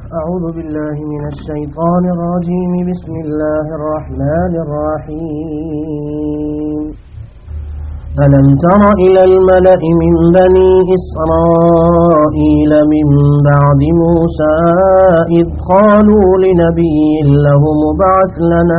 أعوذ بالله من الشيطان الرجيم بسم الله الرحمن الرحيم ألم تر إلى الملأ من بني إسرائيل من بعد موسى إذ قالوا لنبي لهم ابعث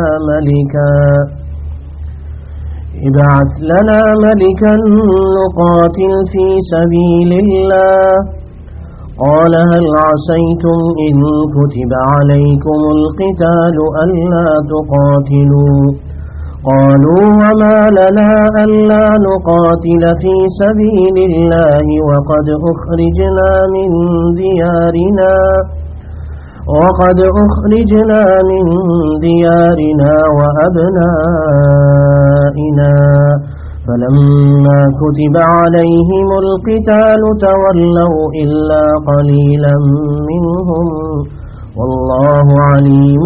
لنا ملكا نقاتل في سبيل الله قال هل عسيتم إن كتب عليكم القتال ألا تقاتلوا قالوا وما لنا ألا نقاتل في سبيل الله وقد أخرجنا من ديارنا وأبنائنا فلما كتب عليهم القتال تولوا إلا قليلا منهم والله عليم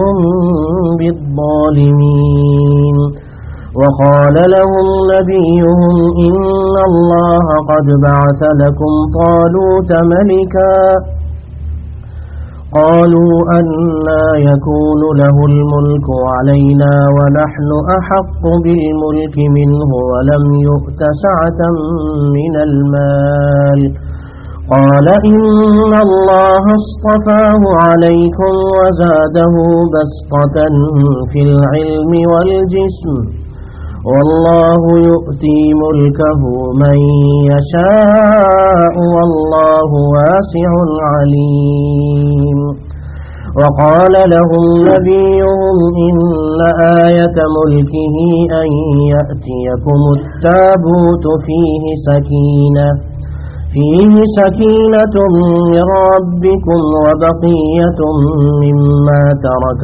بالظالمين وقال لهم نبيهم إن الله قد بعث لكم طالوت ملكا قالوا أنى يكون له الملك علينا ونحن أحق بالملك منه ولم يؤت سعة من المال قال إن الله اصطفاه عليكم وزاده بسطة في العلم والجسم والله يؤتي ملكه من يشاء والله واسع عليم وقال لهم نبيهم إن آية ملكه أن يأتيكم التابوت فيه سكينة من ربكم وبقية مما ترك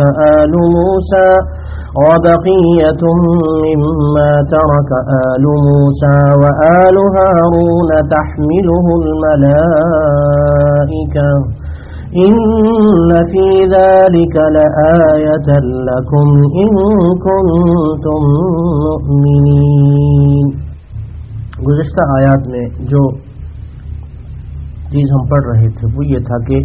آل موسى وآل هارون تحمله الملائكة إن في ذلك لآية لكم إن كنتم مؤمنين. گزشتہ آیات میں جو چیز ہم پڑھ رہے تھے وہ یہ تھا کہ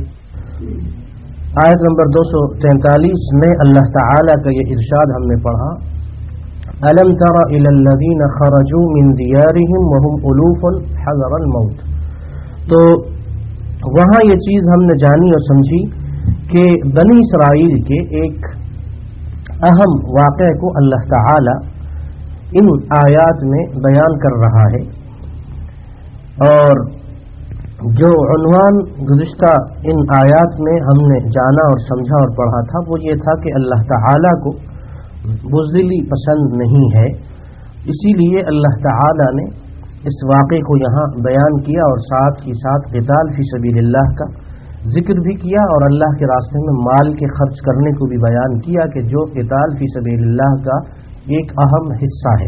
آیت نمبر 243 میں اللہ تعالی کا یہ ارشاد ہم نے پڑھا أَلَمْ تَرَ إِلَى الَّذِينَ خَرَجُوا مِنْ دِيَارِهِمْ وَهُمْ أُلُوفٌ حَذَرَ الْمَوْتِ. تو وہاں یہ چیز ہم نے جانی اور سمجھی کہ بنی اسرائیل کے ایک اہم واقعے کو اللہ تعالی ان آیات میں بیان کر رہا ہے، اور جو عنوان گزشتہ ان آیات میں ہم نے جانا اور سمجھا اور پڑھا تھا وہ یہ تھا کہ اللہ تعالی کو بزدلی پسند نہیں ہے، اسی لیے اللہ تعالی نے اس واقعے کو یہاں بیان کیا اور ساتھ ہی ساتھ قتال فی سبیل اللہ کا ذکر بھی کیا اور اللہ کے راستے میں مال کے خرچ کرنے کو بھی بیان کیا کہ جو قتال فی سبیل اللہ کا ایک اہم حصہ ہے.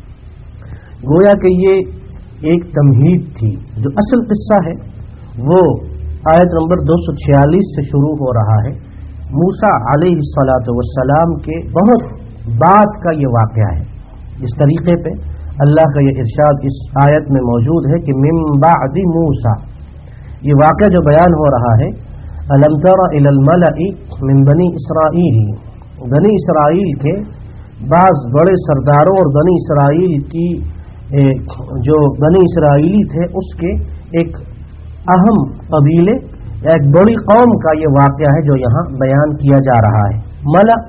گویا کہ یہ ایک تمہید تھی. جو اصل قصہ ہے وہ آیت نمبر 246 سے شروع ہو رہا ہے. موسیٰ علیہ الصلاۃ والسلام کے بہت بعد کا یہ واقعہ ہے. جس طریقے پہ اللہ کا یہ ارشاد اس آیت میں موجود ہے کہ من بعد موسیٰ، یہ واقعہ جو بیان ہو رہا ہے الم تر الی الملأ من بنی اسرائیل، بنی اسرائیل کے بعض بڑے سرداروں اور بنی اسرائیل کی جو بنی اسرائیلی تھے اس کے ایک اہم قبیلے یا ایک بڑی قوم کا یہ واقعہ ہے جو یہاں بیان کیا جا رہا ہے. ملأ،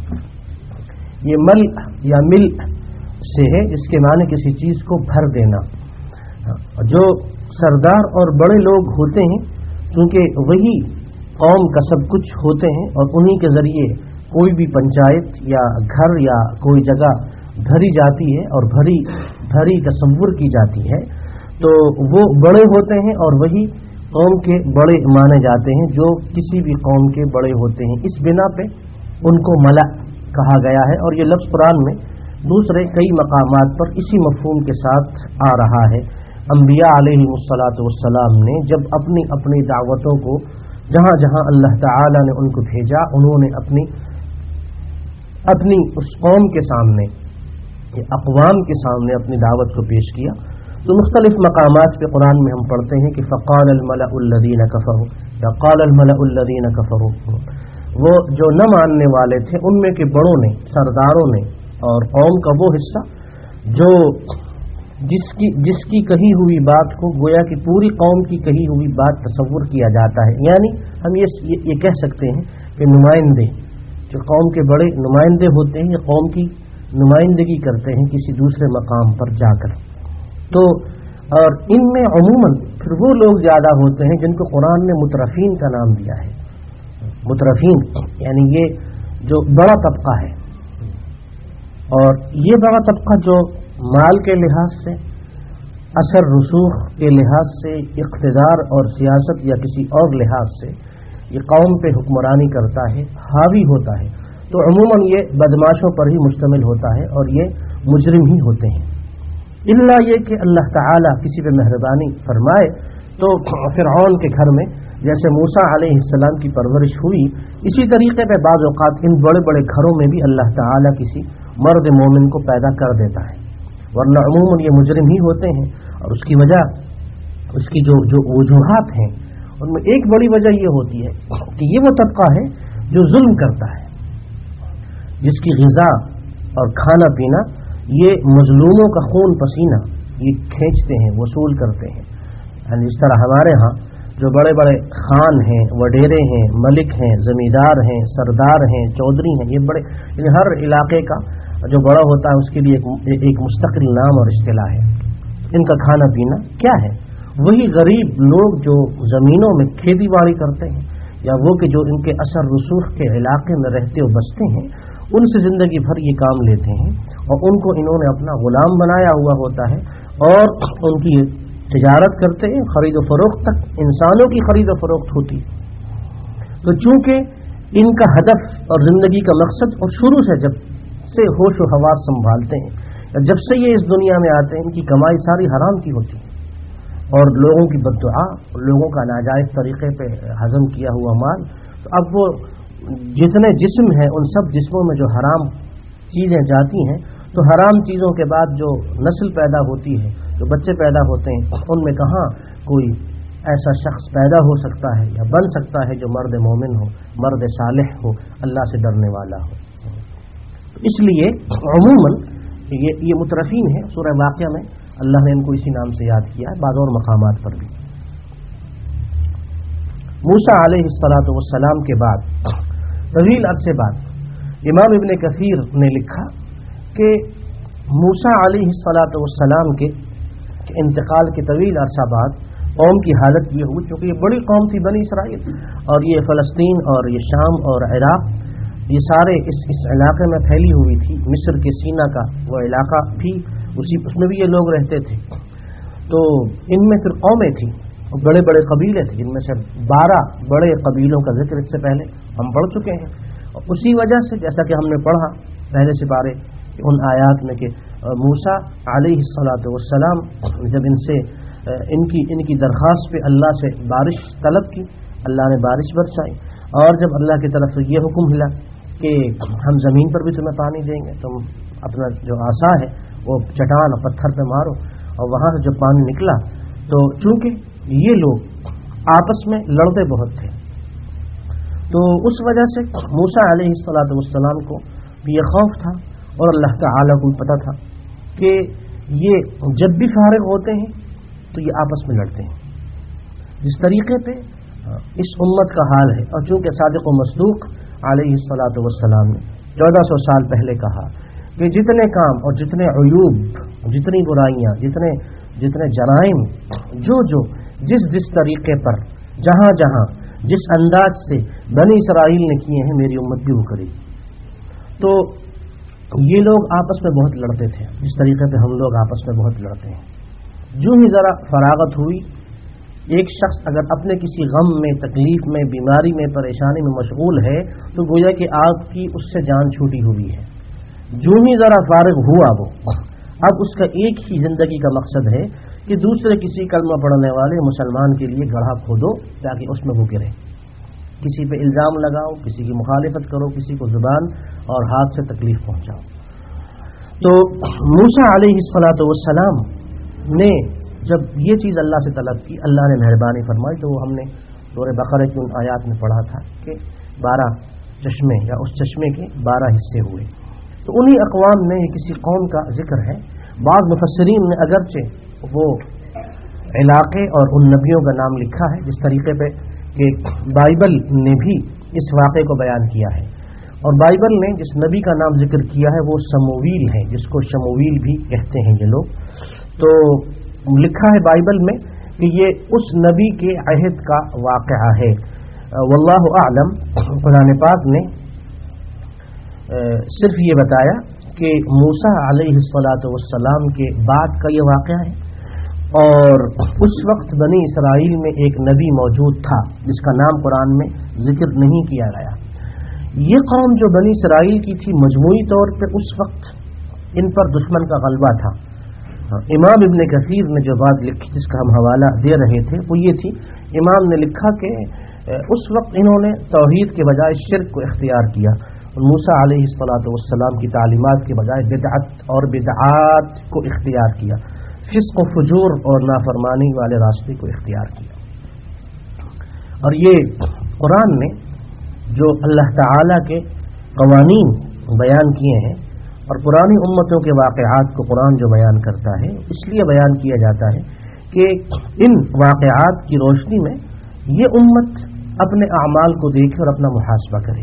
یہ مل یا مل سے ہے، اس کے معنی کسی چیز کو بھر دینا. جو سردار اور بڑے لوگ ہوتے ہیں کیونکہ وہی قوم کا سب کچھ ہوتے ہیں اور انہی کے ذریعے کوئی بھی پنچایت یا گھر یا کوئی جگہ بھری جاتی ہے اور بھری تصور کی جاتی ہے، تو وہ بڑے ہوتے ہیں اور وہی قوم کے بڑے مانے جاتے ہیں جو کسی بھی قوم کے بڑے ہوتے ہیں. اس بنا پہ ان کو ملأ کہا گیا ہے اور یہ لفظ قرآن میں دوسرے کئی مقامات پر اسی مفہوم کے ساتھ آ رہا ہے. انبیاء علیہ الصلاۃ والسلام نے جب اپنی دعوتوں کو جہاں جہاں اللہ تعالی نے ان کو بھیجا، انہوں نے اپنی اس قوم کے سامنے، اقوام کے سامنے اپنی دعوت کو پیش کیا. تو مختلف مقامات پہ قرآن میں ہم پڑھتے ہیں کہ فقال الملأ الذین کفروا، قال الملأ الذین کفروا، وہ جو نہ ماننے والے تھے ان میں کے بڑوں نے، سرداروں نے، اور قوم کا وہ حصہ جو جس کی کہی ہوئی بات کو گویا کہ پوری قوم کی کہی ہوئی بات تصور کیا جاتا ہے، یعنی ہم یہ کہہ سکتے ہیں کہ نمائندے جو قوم کے بڑے نمائندے ہوتے ہیں، یہ قوم کی نمائندگی کرتے ہیں کسی دوسرے مقام پر جا کر. تو اور ان میں عموماً پھر وہ لوگ زیادہ ہوتے ہیں جن کو قرآن نے مترفین کا نام دیا ہے. مترفین یعنی یہ جو بڑا طبقہ ہے، اور یہ بڑا طبقہ جو مال کے لحاظ سے، اثر رسوخ کے لحاظ سے، اقتدار اور سیاست یا کسی اور لحاظ سے یہ قوم پہ حکمرانی کرتا ہے، حاوی ہوتا ہے، تو عموماً یہ بدماشوں پر ہی مشتمل ہوتا ہے اور یہ مجرم ہی ہوتے ہیں. الا یہ کہ اللہ تعالی کسی پہ مہربانی فرمائے تو فرعون کے گھر میں جیسے موسیٰ علیہ السلام کی پرورش ہوئی، اسی طریقے پہ بعض اوقات ان بڑے بڑے گھروں میں بھی اللہ تعالی کسی مرد مومن کو پیدا کر دیتا ہے، ورنہ عموماً یہ مجرم ہی ہوتے ہیں. اور اس کی وجہ، اس کی جو وجوہات ہیں ان میں ایک بڑی وجہ یہ ہوتی ہے کہ یہ وہ طبقہ ہے جو ظلم کرتا ہے، جس کی غذا اور کھانا پینا یہ مظلوموں کا خون پسینہ یہ کھینچتے ہیں، وصول کرتے ہیں. یعنی اس طرح ہمارے ہاں جو بڑے بڑے خان ہیں، وڈیرے ہیں، ملک ہیں، زمیندار ہیں، سردار ہیں، چودھری ہیں، یہ بڑے یعنی ہر علاقے کا جو بڑا ہوتا ہے اس کے لیے ایک مستقل نام اور اصطلاح ہے. ان کا کھانا پینا کیا ہے؟ وہی غریب لوگ جو زمینوں میں کھیتی باڑی کرتے ہیں، یا وہ کہ جو ان کے اثر رسوخ کے علاقے میں رہتے و بستے ہیں، ان سے زندگی بھر یہ کام لیتے ہیں اور ان کو انہوں نے اپنا غلام بنایا ہوا ہوتا ہے اور ان کی تجارت کرتے ہیں، خرید و فروخت تک انسانوں کی خرید و فروخت ہوتی. تو چونکہ ان کا ہدف اور زندگی کا مقصد اور شروع سے جب سے ہوش و حواس سنبھالتے ہیں، جب سے یہ اس دنیا میں آتے ہیں، ان کی کمائی ساری حرام کی ہوتی ہے اور لوگوں کی بددعا، لوگوں کا ناجائز طریقے پہ ہضم کیا ہوا مال. تو اب وہ جتنے جسم ہیں ان سب جسموں میں جو حرام چیزیں جاتی ہیں، تو حرام چیزوں کے بعد جو نسل پیدا ہوتی ہے، جو بچے پیدا ہوتے ہیں، ان میں کہاں کوئی ایسا شخص پیدا ہو سکتا ہے یا بن سکتا ہے جو مرد مومن ہو، مرد صالح ہو، اللہ سے ڈرنے والا ہو. اس لیے عموماً یہ مترفین ہے. سورہ واقعہ میں اللہ نے ان کو اسی نام سے یاد کیا ہے، بعض اور مقامات پر بھی. موسیٰ علیہ السلام کے بعد طویل عرصے بعد امام ابن کثیر نے لکھا کہ موسیٰ علیہ السلام کے انتقال کے طویل عرصہ بعد قوم کی حالت یہ ہوئی، کیونکہ یہ بڑی قوم تھی بنی اسرائیل، اور یہ فلسطین اور یہ شام اور عراق، یہ سارے اس علاقے میں پھیلی ہوئی تھی. مصر کے سینا کا وہ علاقہ بھی اس میں بھی یہ لوگ رہتے تھے. تو ان میں پھر قومیں تھیں، بڑے بڑے قبیلے تھے، جن میں سے 12 بڑے قبیلوں کا ذکر اس سے پہلے ہم پڑھ چکے ہیں. اور اسی وجہ سے جیسا کہ ہم نے پڑھا پہلے سپارے ان آیات میں کہ موسیٰ علیہ السلام جب ان کی درخواست پہ اللہ سے بارش طلب کی، اللہ نے بارش برسائی، اور جب اللہ کی طرف سے یہ حکم ملا کہ ہم زمین پر بھی تمہیں پانی دیں گے، تم اپنا جو عصا ہے وہ چٹان اور پتھر پہ مارو، اور وہاں سے جب پانی نکلا تو چونکہ یہ لوگ آپس میں لڑتے بہت تھے، تو اس وجہ سے موسیٰ علیہ السلام کو یہ خوف تھا اور اللہ تعالیٰ کو پتہ تھا کہ یہ جب بھی فارغ ہوتے ہیں تو یہ آپس میں لڑتے ہیں. جس طریقے پہ اس امت کا حال ہے، اور چونکہ صادق و مصدوق علیہ السلام نے 1400 سال پہلے کہا کہ جتنے کام اور جتنے عیوب، جتنی برائیاں، جتنے جرائم جو جس طریقے پر جہاں جہاں جس انداز سے بنی اسرائیل نے کیے ہیں، میری امت بھی وہ کرے. تو یہ لوگ آپس میں بہت لڑتے تھے، جس طریقے پہ ہم لوگ آپس میں بہت لڑتے ہیں. جو ہی ذرا فراغت ہوئی، ایک شخص اگر اپنے کسی غم میں، تکلیف میں، بیماری میں، پریشانی میں مشغول ہے تو گویا کہ آپ کی اس سے جان چھوٹی ہوئی ہے. جو ہی ذرا فارغ ہوا وہ اب اس کا ایک ہی زندگی کا مقصد ہے کہ دوسرے کسی کلمہ پڑھنے والے مسلمان کے لیے گڑھا کھودو تاکہ اس میں وہ گرے، کسی پہ الزام لگاؤ، کسی کی مخالفت کرو، کسی کو زبان اور ہاتھ سے تکلیف پہنچاؤ. تو موسیٰ علیہ السلام نے جب یہ چیز اللہ سے طلب کی، اللہ نے مہربانی فرمائی، تو ہم نے سورہ بقرہ کی ان آیات میں پڑھا تھا کہ 12 چشمے یا اس چشمے کے 12 حصے ہوئے. تو انہی اقوام میں یہ کسی قوم کا ذکر ہے. بعض مفسرین نے اگرچہ وہ علاقے اور ان نبیوں کا نام لکھا ہے جس طریقے پہ کہ بائبل نے بھی اس واقعے کو بیان کیا ہے، اور بائبل نے جس نبی کا نام ذکر کیا ہے وہ سمویل ہے، جس کو شمویل بھی کہتے ہیں یہ لوگ. تو لکھا ہے بائبل میں کہ یہ اس نبی کے عہد کا واقعہ ہے. واللہ اعلم. قرآن پاک نے صرف یہ بتایا کہ موسیٰ علیہ الصلاۃ والسلام کے بعد کا یہ واقعہ ہے، اور اس وقت بنی اسرائیل میں ایک نبی موجود تھا جس کا نام قرآن میں ذکر نہیں کیا گیا. یہ قوم جو بنی اسرائیل کی تھی مجموعی طور پہ اس وقت ان پر دشمن کا غلبہ تھا. امام ابن کثیر نے جو بات لکھی جس کا ہم حوالہ دے رہے تھے وہ یہ تھی، امام نے لکھا کہ اس وقت انہوں نے توحید کے بجائے شرک کو اختیار کیا، موسیٰ علیہ الصلاۃ والسلام کی تعلیمات کے بجائے بدعت اور بدعات کو اختیار کیا، فسق و فجور اور نافرمانی والے راستے کو اختیار کیا. اور یہ قرآن نے جو اللہ تعالی کے قوانین بیان کیے ہیں اور پرانی امتوں کے واقعات کو قرآن جو بیان کرتا ہے اس لیے بیان کیا جاتا ہے کہ ان واقعات کی روشنی میں یہ امت اپنے اعمال کو دیکھے اور اپنا محاسبہ کرے.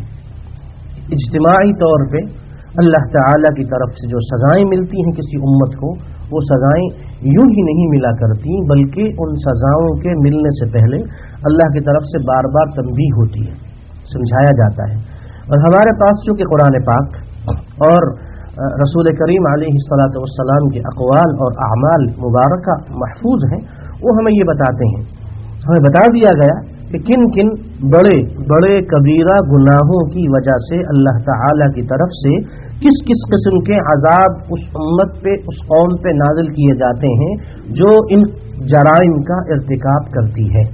اجتماعی طور پہ اللہ تعالی کی طرف سے جو سزائیں ملتی ہیں کسی امت کو، وہ سزائیں یوں ہی نہیں ملا کرتی، بلکہ ان سزاؤں کے ملنے سے پہلے اللہ کی طرف سے بار بار تنبیہ ہوتی ہے، سمجھایا جاتا ہے. اور ہمارے پاس چونکہ قرآن پاک اور رسول کریم علیہ الصلاۃ والسلام کے اقوال اور اعمال مبارکہ محفوظ ہیں، وہ ہمیں یہ بتاتے ہیں، ہمیں بتا دیا گیا کہ کن کن بڑے بڑے کبیرہ گناہوں کی وجہ سے اللہ تعالی کی طرف سے کس کس قسم کے عذاب اس امت پہ، اس قوم پہ نازل کیے جاتے ہیں جو ان جرائم کا ارتکاب کرتی ہے.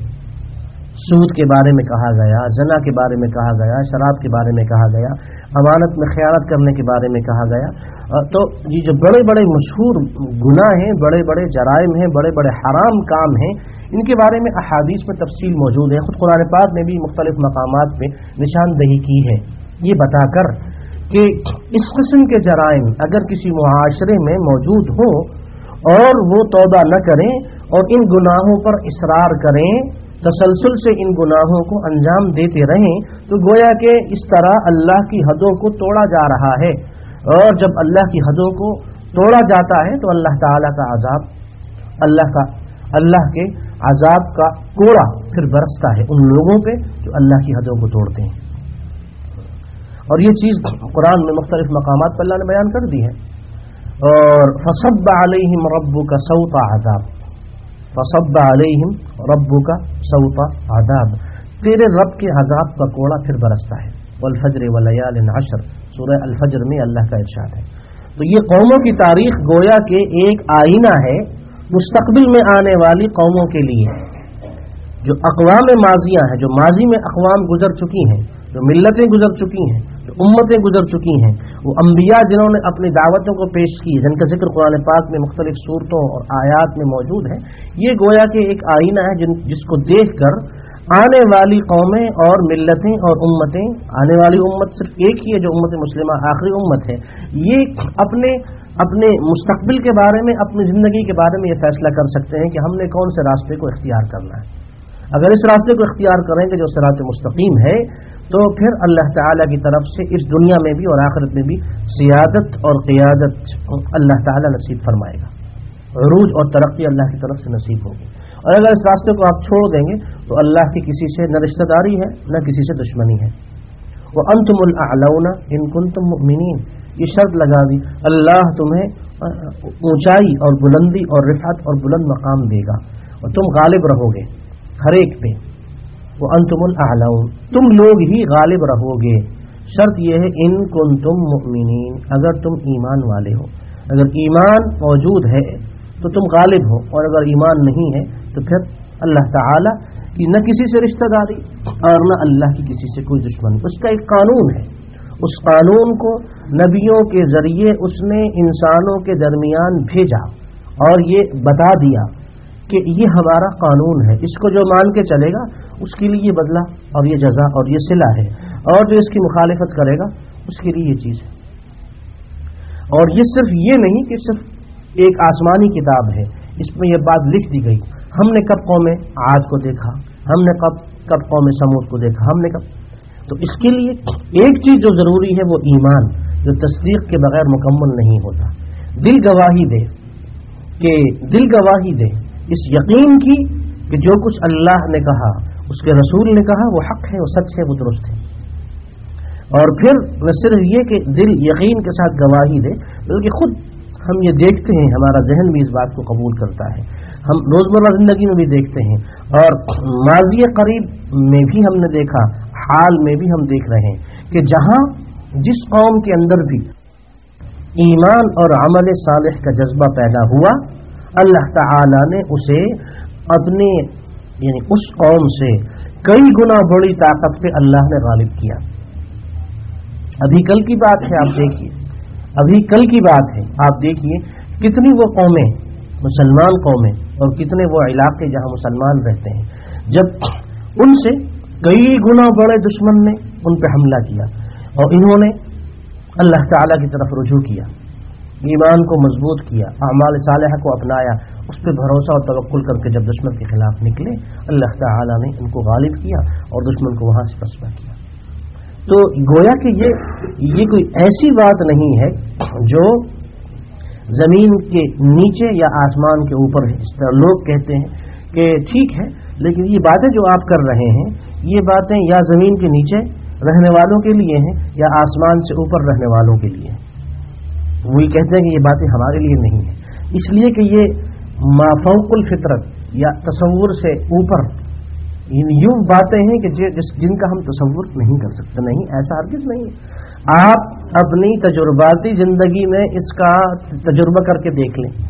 سود کے بارے میں کہا گیا، زنا کے بارے میں کہا گیا، شراب کے بارے میں کہا گیا، امانت میں خیانت کرنے کے بارے میں کہا گیا. تو یہ جو بڑے بڑے مشہور گناہ ہیں، بڑے بڑے جرائم ہیں، بڑے بڑے حرام کام ہیں، ان کے بارے میں احادیث میں تفصیل موجود ہے. خود قرآن پاک نے بھی مختلف مقامات پہ نشاندہی کی ہے یہ بتا کر کہ اس قسم کے جرائم اگر کسی معاشرے میں موجود ہوں اور وہ توبہ نہ کریں اور ان گناہوں پر اصرار کریں، تسلسل سے ان گناہوں کو انجام دیتے رہیں، تو گویا کہ اس طرح اللہ کی حدوں کو توڑا جا رہا ہے. اور جب اللہ کی حدوں کو توڑا جاتا ہے تو اللہ تعالی کا عذاب، اللہ کے عذاب کا کوڑا پھر برستا ہے ان لوگوں پہ جو اللہ کی حدوں کو توڑتے ہیں. اور یہ چیز قرآن میں مختلف مقامات پر اللہ نے بیان کر دی ہے. اور فصب علیہم ربک صوت عذاب، فصب علیہم ربک صوت عذاب، تیرے رب کے عذاب کا کوڑا پھر برستا ہے. والفجر ولیال عشر، سورہ الفجر میں اللہ کا ارشاد ہے. تو یہ قوموں کی تاریخ گویا کہ ایک آئینہ ہے مستقبل میں آنے والی قوموں کے لیے. جو اقوام ماضیاں ہیں، جو ماضی میں اقوام گزر چکی ہیں، جو ملتیں گزر چکی ہیں، جو امتیں گزر چکی ہیں، وہ انبیاء جنہوں نے اپنی دعوتوں کو پیش کی، جن کا ذکر قرآن پاک میں مختلف صورتوں اور آیات میں موجود ہے، یہ گویا کہ ایک آئینہ ہے جس کو دیکھ کر آنے والی قومیں اور ملتیں اور امتیں، آنے والی امت صرف ایک ہی ہے جو امت مسلمہ آخری امت ہے، یہ اپنے مستقبل کے بارے میں، اپنی زندگی کے بارے میں یہ فیصلہ کر سکتے ہیں کہ ہم نے کون سے راستے کو اختیار کرنا ہے. اگر اس راستے کو اختیار کریں گے جو صراط مستقیم ہے، تو پھر اللہ تعالیٰ کی طرف سے اس دنیا میں بھی اور آخرت میں بھی سیادت اور قیادت اللہ تعالیٰ نصیب فرمائے گا، عروج اور ترقی اللہ کی طرف سے نصیب ہوگی. اور اگر اس راستے کو آپ چھوڑ دیں گے تو اللہ کی کسی سے نہ رشتہ داری ہے نہ کسی سے دشمنی ہے. وَأَنْتُمُ الْأَعْلَوْنَ إِن كُنتُم مُؤْمِنِينَ، یہ شرط لگا دی اللہ تمہیں اونچائی اور بلندی اور رفعت اور بلند مقام دے گا اور تم غالب رہو گے ہر ایک پہ. وَأَنْتُمُ الْأَعْلَوْنَ، تم لوگ ہی غالب رہو گے. شرط یہ ہے ان کنتم مؤمنین، اگر تم ایمان والے ہو. اگر ایمان موجود ہے تو تم غالب ہو، اور اگر ایمان نہیں ہے تو پھر اللہ تعالی کی نہ کسی سے رشتہ داری اور نہ اللہ کی کسی سے کوئی دشمنی. اس کا ایک قانون ہے، اس قانون کو نبیوں کے ذریعے اس نے انسانوں کے درمیان بھیجا اور یہ بتا دیا کہ یہ ہمارا قانون ہے، اس کو جو مان کے چلے گا اس کے لیے یہ بدلہ اور یہ جزا اور یہ صلہ ہے، اور جو اس کی مخالفت کرے گا اس کے لیے یہ چیز ہے۔ اور یہ صرف یہ نہیں کہ صرف ایک آسمانی کتاب ہے، اس میں یہ بات لکھ دی گئی، ہم نے کب قوم عاد کو دیکھا، ہم نے کب قوم سمود کو دیکھا، ہم نے کب، تو اس کے لیے ایک چیز جو ضروری ہے وہ ایمان، جو تصدیق کے بغیر مکمل نہیں ہوتا۔ دل گواہی دے اس یقین کی کہ جو کچھ اللہ نے کہا، اس کے رسول نے کہا، وہ حق ہے، وہ سچ ہے، وہ درست ہے۔ اور پھر نہ صرف یہ کہ دل یقین کے ساتھ گواہی دے، بلکہ خود ہم یہ دیکھتے ہیں، ہمارا ذہن بھی اس بات کو قبول کرتا ہے، ہم روزمرہ زندگی میں بھی دیکھتے ہیں، اور ماضی قریب میں بھی ہم نے دیکھا، حال میں بھی ہم دیکھ رہے ہیں کہ جہاں جس قوم کے اندر بھی ایمان اور عمل صالح کا جذبہ پیدا ہوا، اللہ تعالی نے اسے اپنے یعنی اس قوم سے کئی گنا بڑی طاقت پہ اللہ نے غالب کیا۔ ابھی کل کی بات ہے، آپ دیکھیے کتنی وہ قومیں، مسلمان قومیں، اور کتنے وہ علاقے جہاں مسلمان رہتے ہیں، جب ان سے کئی گنا بڑے دشمن نے ان پہ حملہ کیا اور انہوں نے اللہ تعالیٰ کی طرف رجوع کیا، ایمان کو مضبوط کیا، اعمال صالحہ کو اپنایا، اس پہ بھروسہ اور توکل کر کے جب دشمن کے خلاف نکلے، اللہ تعالیٰ نے ان کو غالب کیا اور دشمن کو وہاں سے پسپا کیا۔ تو گویا کہ یہ کوئی ایسی بات نہیں ہے جو زمین کے نیچے یا آسمان کے اوپر ہے۔ اس طرح لوگ کہتے ہیں کہ ٹھیک ہے، لیکن یہ باتیں جو آپ کر رہے ہیں، یہ باتیں یا زمین کے نیچے رہنے والوں کے لیے ہیں یا آسمان سے اوپر رہنے والوں کے لیے ہیں۔ وہی کہتے ہیں کہ یہ باتیں ہمارے لیے نہیں ہیں، اس لیے کہ یہ ما فوق الفطرت یا تصور سے اوپر یوں باتیں ہیں کہ جن کا ہم تصور نہیں کر سکتے۔ نہیں، ایسا ہرگز نہیں ہے۔ آپ اپنی تجرباتی زندگی میں اس کا تجربہ کر کے دیکھ لیں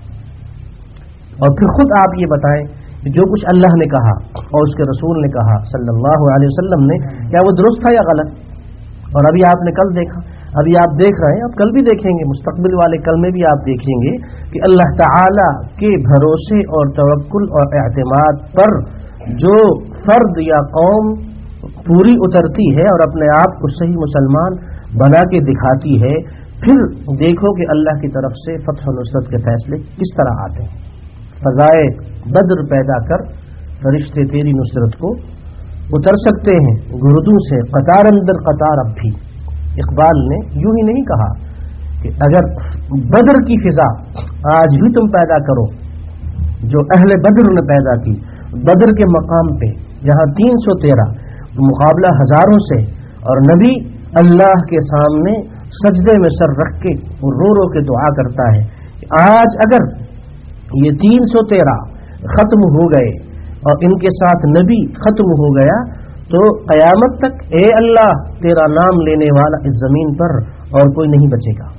اور پھر خود آپ یہ بتائیں کہ جو کچھ اللہ نے کہا اور اس کے رسول نے کہا صلی اللہ علیہ وسلم نے، کیا وہ درست تھا یا غلط؟ اور ابھی آپ نے کل دیکھا، ابھی آپ دیکھ رہے ہیں، اب کل بھی دیکھیں گے، مستقبل والے کل میں بھی آپ دیکھیں گے کہ اللہ تعالی کے بھروسے اور توکل اور اعتماد پر جو فرد یا قوم پوری اترتی ہے اور اپنے آپ کو صحیح مسلمان بنا کے دکھاتی ہے، پھر دیکھو کہ اللہ کی طرف سے فتح و نصرت کے فیصلے کس طرح آتے ہیں۔ فضائے بدر پیدا کر فرشتے تیری نصرت کو اتر سکتے ہیں گردوں سے قطار اندر قطار۔ اب بھی اقبال نے یوں ہی نہیں کہا کہ اگر بدر کی فضا آج بھی تم پیدا کرو جو اہل بدر نے پیدا کی، بدر کے مقام پہ جہاں 313 مقابلہ ہزاروں سے، اور نبی اللہ کے سامنے سجدے میں سر رکھ کے رو رو کے دعا کرتا ہے کہ آج اگر یہ 313 ختم ہو گئے اور ان کے ساتھ نبی ختم ہو گیا تو قیامت تک اے اللہ تیرا نام لینے والا اس زمین پر اور کوئی نہیں بچے گا۔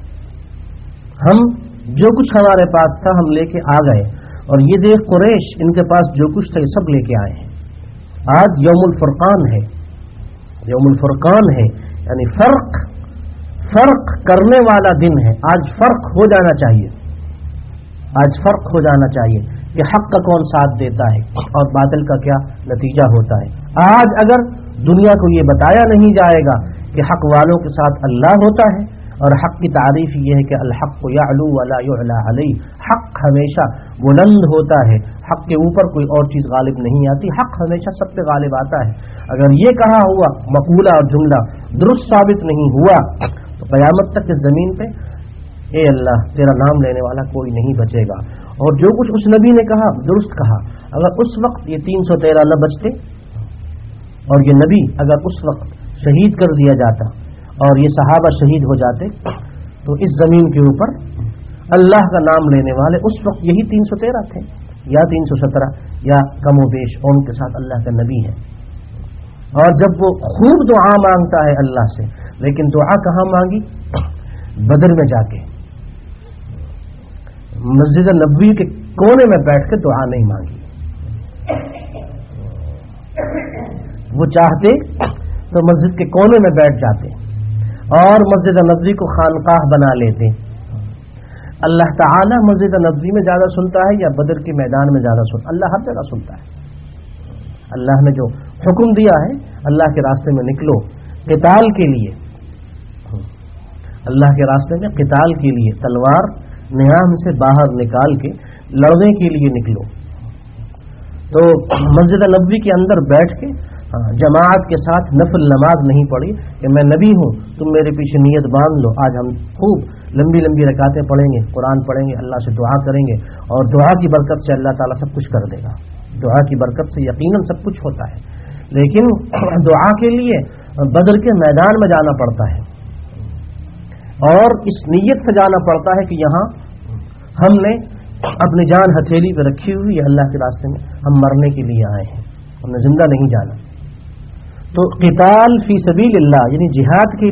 ہم جو کچھ ہمارے پاس تھا ہم لے کے آ گئے، اور یہ دیکھ قریش ان کے پاس جو کچھ تھا یہ سب لے کے آئے ہیں۔ آج یوم الفرقان ہے، یوم الفرقان ہے، یعنی فرق کرنے والا دن ہے۔ آج فرق ہو جانا چاہیے، آج فرق ہو جانا چاہیے کہ حق کا کون ساتھ دیتا ہے اور باطل کا کیا نتیجہ ہوتا ہے۔ آج اگر دنیا کو یہ بتایا نہیں جائے گا کہ حق والوں کے ساتھ اللہ ہوتا ہے، اور حق کی تعریف یہ ہے کہ الحق یعلو ولا یعلی علیہ، حق ہمیشہ بلند ہوتا ہے، حق کے اوپر کوئی اور چیز غالب نہیں آتی، حق ہمیشہ سب پہ غالب آتا ہے۔ اگر یہ کہا ہوا مقولہ اور جملہ درست ثابت نہیں ہوا تو قیامت تک اس زمین پہ اے اللہ تیرا نام لینے والا کوئی نہیں بچے گا۔ اور جو کچھ اس نبی نے کہا درست کہا، اگر اس وقت یہ 313 نہ بچتے اور یہ نبی اگر اس وقت شہید کر دیا جاتا اور یہ صحابہ شہید ہو جاتے تو اس زمین کے اوپر اللہ کا نام لینے والے اس وقت یہی 313 تھے یا 317 یا کم و بیش، اور ان کے ساتھ اللہ کا نبی ہے۔ اور جب وہ خوب دعا مانگتا ہے اللہ سے، لیکن دعا کہاں مانگی؟ بدر میں جا کے مسجد نبوی کے کونے میں بیٹھ کے دعا نہیں مانگی۔ وہ چاہتے تو مسجد کے کونے میں بیٹھ جاتے اور مسجد نبوی کو خانقاہ بنا لیتے۔ اللہ تعالی مسجد نبوی میں زیادہ سنتا ہے یا بدر کے میدان میں زیادہ سنتا ہے؟ اللہ ہر جگہ سنتا ہے، اللہ نے جو حکم دیا ہے اللہ کے راستے میں نکلو قتال کے لیے، اللہ کے راستے میں قتال کے لیے تلوار نیام سے باہر نکال کے لڑنے کے لیے نکلو. تو مسجد نبوی کے اندر بیٹھ کے جماعت کے ساتھ نفل نماز نہیں پڑھی کہ میں نبی ہوں تم میرے پیچھے نیت باندھ لو، آج ہم خوب لمبی لمبی رکعتیں پڑھیں گے، قرآن پڑھیں گے، اللہ سے دعا کریں گے اور دعا کی برکت سے اللہ تعالیٰ سب کچھ کر دے گا. دعا کی برکت سے یقیناً سب کچھ ہوتا ہے، لیکن دعا کے لیے بدر کے میدان میں جانا پڑتا ہے اور اس نیت سے جانا پڑتا ہے کہ یہاں ہم نے اپنی جان ہتھیلی پہ رکھی ہوئی ہے، اللہ کے راستے میں ہم مرنے کے لیے آئے ہیں، ہم نے زندہ نہیں جانا. تو قتال فی سبیل اللہ یعنی جہاد کے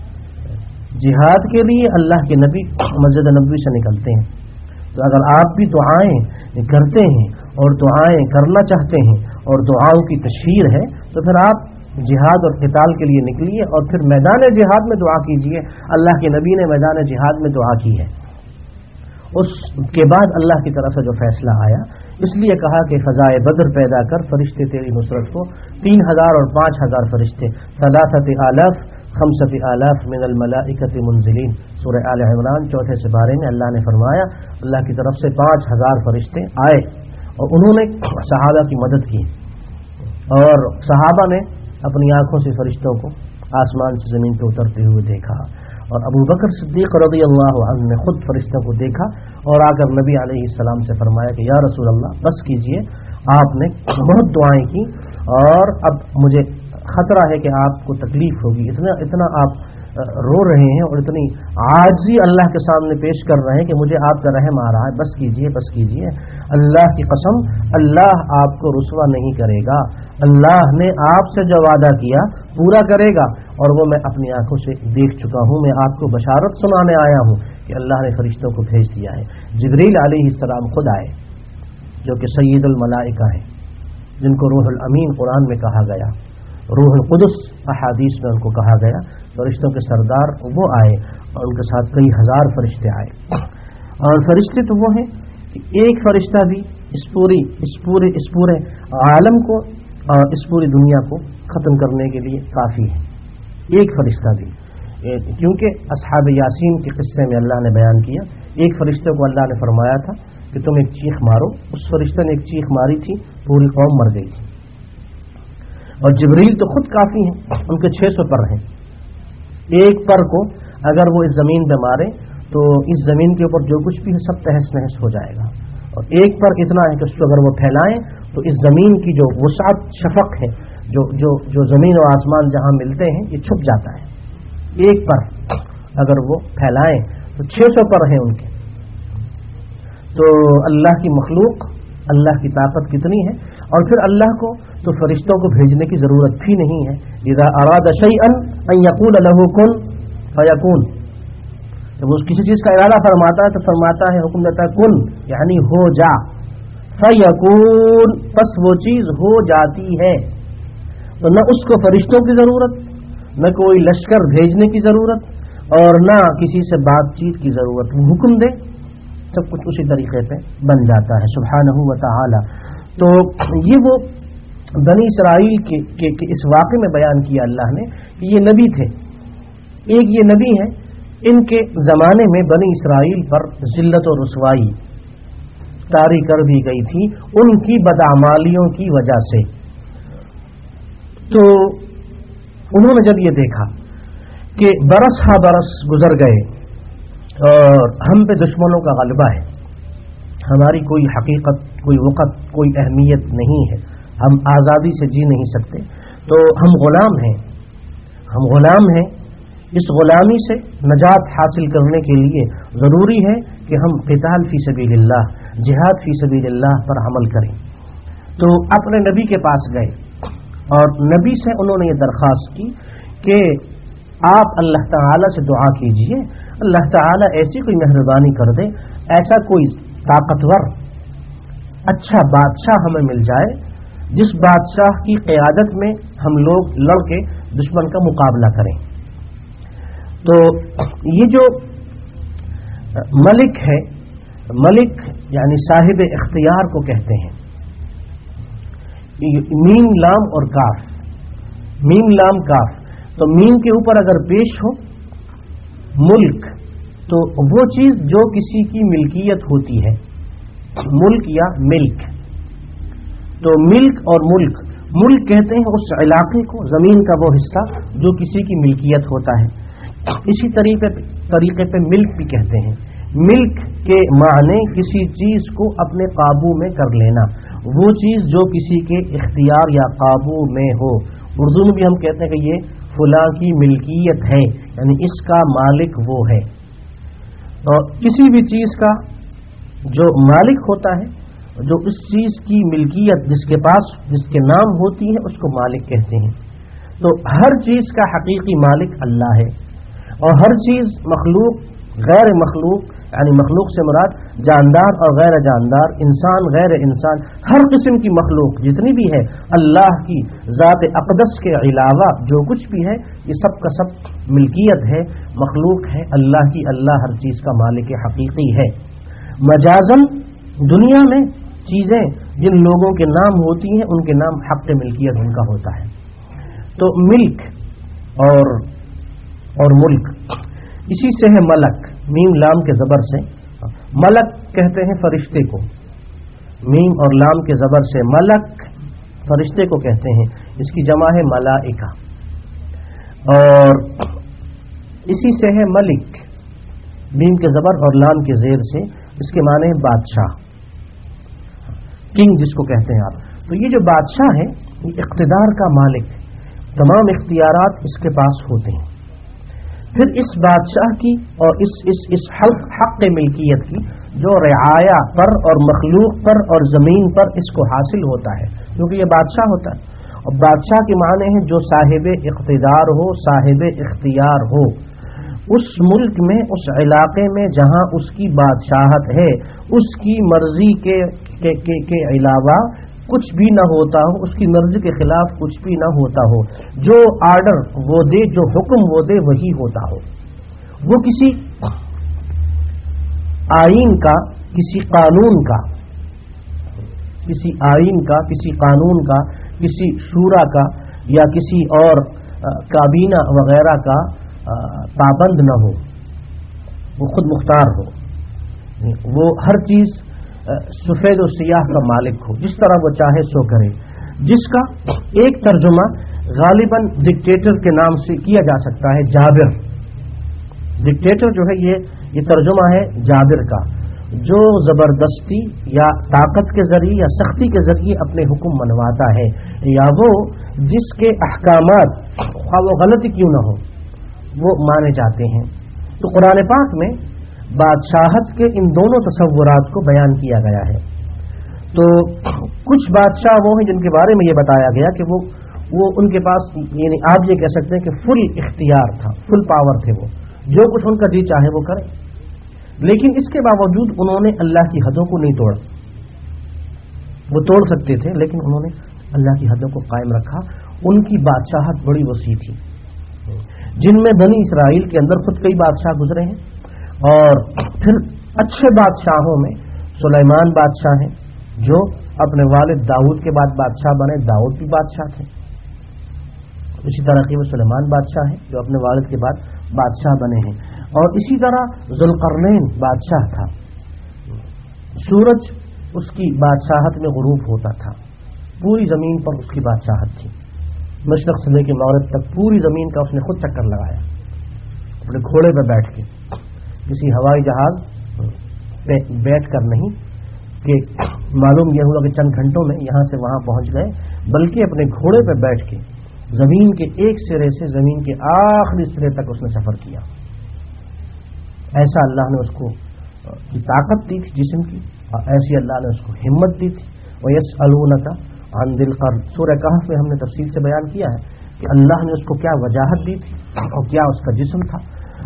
لیے اللہ کے نبی مسجد نبوی سے نکلتے ہیں. تو اگر آپ بھی دعائیں کرتے ہیں اور دعائیں کرنا چاہتے ہیں اور دعاؤں کی تشہیر ہے تو پھر آپ جہاد اور قتال کے لیے نکلیے اور پھر میدان جہاد میں دعا کیجیے. اللہ کے نبی نے میدان جہاد میں دعا کی ہے. اس کے بعد اللہ کی طرف سے جو فیصلہ آیا، اس لیے کہا کہ فضائے بدر پیدا کر فرشتے تیری نصرت کو، 3000 اور 5000 فرشتے، 3,000 5,000 من الملائکۃ منزلین. سورہ آل عمران 4 سپارے میں اللہ نے فرمایا اللہ کی طرف سے 5000 فرشتے آئے اور انہوں نے صحابہ کی مدد کی اور صحابہ نے اپنی آنکھوں سے فرشتوں کو آسمان سے زمین پہ اترتے ہوئے دیکھا اور ابو بکر صدیق رضی اللہ عنہ نے خود فرشتوں کو دیکھا اور آ کر نبی علیہ السلام سے فرمایا کہ یا رسول اللہ بس کیجئے، آپ نے بہت دعائیں کی اور اب مجھے خطرہ ہے کہ آپ کو تکلیف ہوگی، اتنا آپ رو رہے ہیں اور اتنی عاجزی اللہ کے سامنے پیش کر رہے ہیں کہ مجھے آپ کا رحم آ رہا ہے، بس کیجئے بس کیجئے. اللہ کی قسم اللہ آپ کو رسوا نہیں کرے گا، اللہ نے آپ سے جو وعدہ کیا پورا کرے گا اور وہ میں اپنی آنکھوں سے دیکھ چکا ہوں. میں آپ کو بشارت سنانے آیا ہوں کہ اللہ نے فرشتوں کو بھیج دیا ہے. جبریل علیہ السلام خود آئے جو کہ سید الملائکہ ہیں، جن کو روح الامین قرآن میں کہا گیا، روح القدس احادیث میں ان کو کہا گیا. فرشتوں کے سردار وہ آئے اور ان کے ساتھ کئی ہزار فرشتے آئے. اور فرشتے تو وہ ہیں کہ ایک فرشتہ بھی اس پورے عالم کو اور اس پوری دنیا کو ختم کرنے کے لیے کافی ہے. ایک فرشتہ بھی، کیونکہ اصحاب یاسین کے قصے میں اللہ نے بیان کیا، ایک فرشتے کو اللہ نے فرمایا تھا کہ تم ایک چیخ مارو، اس فرشتے نے ایک چیخ ماری تھی، پوری قوم مر گئی تھی. اور جبریل تو خود کافی ہیں، ان کے 600 پر ہیں. ایک پر کو اگر وہ اس زمین پہ مارے تو اس زمین کے اوپر جو کچھ بھی ہے سب تہس نہس ہو جائے گا. اور ایک پر اتنا ہے کہ اس کو اگر وہ پھیلائیں تو اس زمین کی جو وسعت شفق ہے، جو زمین و آسمان جہاں ملتے ہیں یہ چھپ جاتا ہے. ایک پر اگر وہ پھیلائیں تو 600 پر ہیں ان کے. تو اللہ کی مخلوق، اللہ کی طاقت کتنی ہے. اور پھر اللہ کو تو فرشتوں کو بھیجنے کی ضرورت بھی نہیں ہے. اذا اراد شیئا ان یقول له کن فیکون. جب وہ کسی چیز کا ارادہ فرماتا ہے تو فرماتا ہے، حکم دیتا ہے کن یعنی ہو جا، فیکون پس وہ چیز ہو جاتی ہے. تو نہ اس کو فرشتوں کی ضرورت، نہ کوئی لشکر بھیجنے کی ضرورت اور نہ کسی سے بات چیت کی ضرورت. وہ حکم دے سب کچھ اسی طریقے پہ بن جاتا ہے سبحانہ و تعالی. تو یہ وہ بنی اسرائیل کے اس واقعے میں بیان کیا اللہ نے کہ یہ نبی تھے. ایک یہ نبی ہے، ان کے زمانے میں بنی اسرائیل پر ذلت و رسوائی طاری کر دی گئی تھی ان کی بدعمالیوں کی وجہ سے. تو انہوں نے جب یہ دیکھا کہ برس ہا برس گزر گئے اور ہم پہ دشمنوں کا غلبہ ہے، ہماری کوئی حقیقت، کوئی وقت، کوئی اہمیت نہیں ہے، ہم آزادی سے جی نہیں سکتے، تو ہم غلام ہیں. اس غلامی سے نجات حاصل کرنے کے لیے ضروری ہے کہ ہم قتال فی سبیل اللہ، جہاد فی سبیل اللہ پر عمل کریں. تو اپنے نبی کے پاس گئے اور نبی سے انہوں نے یہ درخواست کی کہ آپ اللہ تعالی سے دعا کیجئے، اللہ تعالی ایسی کوئی مہربانی کر دے، ایسا کوئی طاقتور اچھا بادشاہ ہمیں مل جائے جس بادشاہ کی قیادت میں ہم لوگ لڑ کے دشمن کا مقابلہ کریں. تو یہ جو ملک ہے، ملک یعنی صاحب اختیار کو کہتے ہیں. میم لام اور کاف، میم لام کاف، تو میم کے اوپر اگر پیش ہو ملک تو وہ چیز جو کسی کی ملکیت ہوتی ہے، ملک یا ملک، تو ملک اور ملک، ملک کہتے ہیں اس علاقے کو، زمین کا وہ حصہ جو کسی کی ملکیت ہوتا ہے۔ اسی طریقے پہ ملک بھی کہتے ہیں۔ ملک کے معنی کسی چیز کو اپنے قابو میں کر لینا، وہ چیز جو کسی کے اختیار یا قابو میں ہو۔ اردو میں بھی ہم کہتے ہیں کہ یہ فلاں کی ملکیت ہے، یعنی اس کا مالک وہ ہے۔ اور کسی بھی چیز کا جو مالک ہوتا ہے، جو اس چیز کی ملکیت جس کے پاس جس کے نام ہوتی ہے، اس کو مالک کہتے ہیں۔ تو ہر چیز کا حقیقی مالک اللہ ہے، اور ہر چیز مخلوق غیر مخلوق، یعنی مخلوق سے مراد جاندار اور غیر جاندار، انسان غیر انسان، ہر قسم کی مخلوق جتنی بھی ہے، اللہ کی ذات اقدس کے علاوہ جو کچھ بھی ہے، یہ سب کا سب ملکیت ہے، مخلوق ہے اللہ کی۔ اللہ ہر چیز کا مالک حقیقی ہے۔ مجازن دنیا میں چیزیں جن لوگوں کے نام ہوتی ہیں، ان کے نام حق ملکیت ان کا ہوتا ہے۔ تو ملک اور ملک، اسی سے ہے ملک، میم لام کے زبر سے ملک کہتے ہیں فرشتے کو، میم اور لام کے زبر سے ملک فرشتے کو کہتے ہیں، اس کی جمع ہے ملائکہ۔ اور اسی سے ہے ملک، میم کے زبر اور لام کے زیر سے، اس کے معنی ہے بادشاہ، کنگ جس کو کہتے ہیں آپ۔ تو یہ جو بادشاہ ہے یہ اقتدار کا مالک، تمام اختیارات اس کے پاس ہوتے ہیں۔ پھر اس بادشاہ کی اور اس حق ملکیت کی جو رعایا پر اور مخلوق پر اور زمین پر اس کو حاصل ہوتا ہے، کیونکہ یہ بادشاہ ہوتا ہے، اور بادشاہ کے معنی ہیں جو صاحب اقتدار ہو، صاحب اختیار ہو۔ اس ملک میں، اس علاقے میں جہاں اس کی بادشاہت ہے، اس کی مرضی کے علاوہ کچھ بھی نہ ہوتا ہو، اس کی مرضی کے خلاف کچھ بھی نہ ہوتا ہو، جو آرڈر وہ دے، جو حکم وہ دے، وہی ہوتا ہو۔ وہ کسی آئین کا، کسی قانون کا، کسی آئین کا، کسی قانون کا، کسی شورا کا یا کسی اور کابینہ وغیرہ کا پابند نہ ہو، وہ خود مختار ہو، وہ ہر چیز سفید و سیاہ کا مالک ہو، جس طرح وہ چاہے سو کرے، جس کا ایک ترجمہ غالباً ڈکٹیٹر کے نام سے کیا جا سکتا ہے، جابر۔ ڈکٹیٹر جو ہے یہ ترجمہ ہے جابر کا، جو زبردستی یا طاقت کے ذریعے یا سختی کے ذریعے اپنے حکم منواتا ہے، یا وہ جس کے احکامات خواہ وہ غلطی کیوں نہ ہو وہ مانے جاتے ہیں۔ تو قرآن پاک میں بادشاہت کے ان دونوں تصورات کو بیان کیا گیا ہے۔ تو کچھ بادشاہ وہ ہیں جن کے بارے میں یہ بتایا گیا کہ وہ ان کے پاس، یعنی آپ یہ کہہ سکتے ہیں کہ فل اختیار تھا، فل پاور تھے، وہ جو کچھ ان کا جی چاہے وہ کرے، لیکن اس کے باوجود انہوں نے اللہ کی حدوں کو نہیں توڑا۔ وہ توڑ سکتے تھے لیکن انہوں نے اللہ کی حدوں کو قائم رکھا۔ ان کی بادشاہت بڑی وسیع تھی، جن میں بنی اسرائیل کے اندر خود کئی بادشاہ گزرے ہیں، اور پھر اچھے بادشاہوں میں سلیمان بادشاہ ہیں جو اپنے والد داؤد کے بعد بادشاہ بنے، داؤد بھی بادشاہ تھے۔ اسی طرح میں سلیمان بادشاہ ہیں جو اپنے والد کے بعد بادشاہ بنے ہیں، اور اسی طرح ذوالقرنین بادشاہ تھا، سورج اس کی بادشاہت میں غروب ہوتا تھا، پوری زمین پر اس کی بادشاہت تھی، مشرق سے لے کے مغرب تک پوری زمین کا اس نے خود چکر لگایا اپنے گھوڑے پہ بیٹھ کے، کسی ہوائی جہاز پہ بیٹھ کر نہیں کہ معلوم یہ ہوا کہ چند گھنٹوں میں یہاں سے وہاں پہنچ گئے، بلکہ اپنے گھوڑے پہ بیٹھ کے زمین کے ایک سرے سے زمین کے آخری سرے تک اس نے سفر کیا۔ ایسا اللہ نے اس کو طاقت دی تھی جسم کی، اور ایسی اللہ نے اس کو ہمت دی تھی۔ وَيَسْأَلُونَكَ عَنْ ذِي الْقَرْنِ، سورہ کہف میں ہم نے تفصیل سے بیان کیا ہے کہ اللہ نے اس کو کیا وجاہت دی تھی اور کیا اس کا جسم تھا۔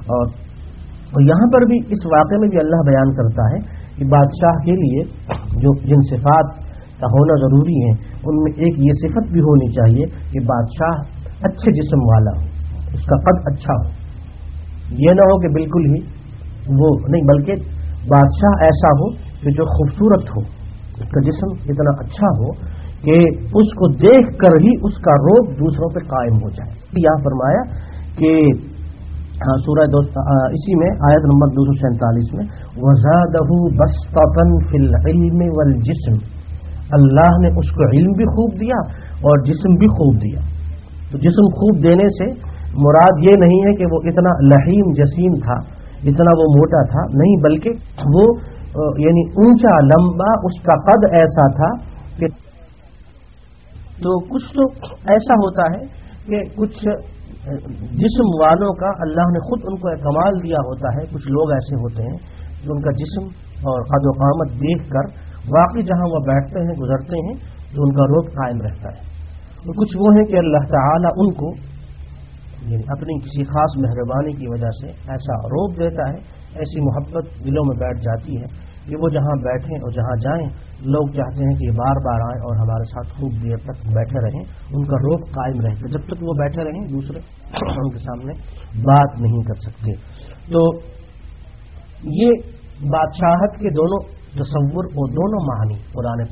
اور یہاں پر بھی اس واقعے میں بھی اللہ بیان کرتا ہے کہ بادشاہ کے لیے جو جن صفات کا ہونا ضروری ہے، ان میں ایک یہ صفت بھی ہونی چاہیے کہ بادشاہ اچھے جسم والا ہو، اس کا قد اچھا ہو، یہ نہ ہو کہ بالکل ہی وہ نہیں، بلکہ بادشاہ ایسا ہو کہ جو خوبصورت ہو، اس کا جسم اتنا اچھا ہو کہ اس کو دیکھ کر ہی اس کا روب دوسروں پہ قائم ہو جائے. یہاں فرمایا کہ سورہ اسی میں آیت نمبر 247 میں وَزَادَهُ بَسْطَةً فِي الْعِلْمِ وَالْجِسْمِ، اللہ نے اس کو علم بھی خوب دیا اور جسم بھی خوب دیا. تو جسم خوب دینے سے مراد یہ نہیں ہے کہ وہ اتنا لحیم جسیم تھا، اتنا وہ موٹا تھا، نہیں، بلکہ وہ یعنی اونچا لمبا، اس کا قد ایسا تھا کہ تو کچھ تو ایسا ہوتا ہے کہ کچھ جسم والوں کا اللہ نے خود ان کو ایک کمال دیا ہوتا ہے. کچھ لوگ ایسے ہوتے ہیں جو ان کا جسم اور قد و قامت دیکھ کر واقعی جہاں وہ بیٹھتے ہیں گزرتے ہیں تو ان کا روب قائم رہتا ہے. اور کچھ وہ ہیں کہ اللہ تعالیٰ ان کو یعنی اپنی کسی خاص مہربانی کی وجہ سے ایسا روب دیتا ہے، ایسی محبت دلوں میں بیٹھ جاتی ہے کہ وہ جہاں بیٹھیں اور جہاں جائیں لوگ چاہتے ہیں کہ یہ بار بار آئیں اور ہمارے ساتھ خوب دیر تک بیٹھے رہیں. ان کا روب قائم رہتا ہے، جب تک وہ بیٹھے رہیں دوسرے ان کے سامنے بات نہیں کر سکتے. تو یہ بادشاہت کے دونوں تصور اور دونوں معنی قرآن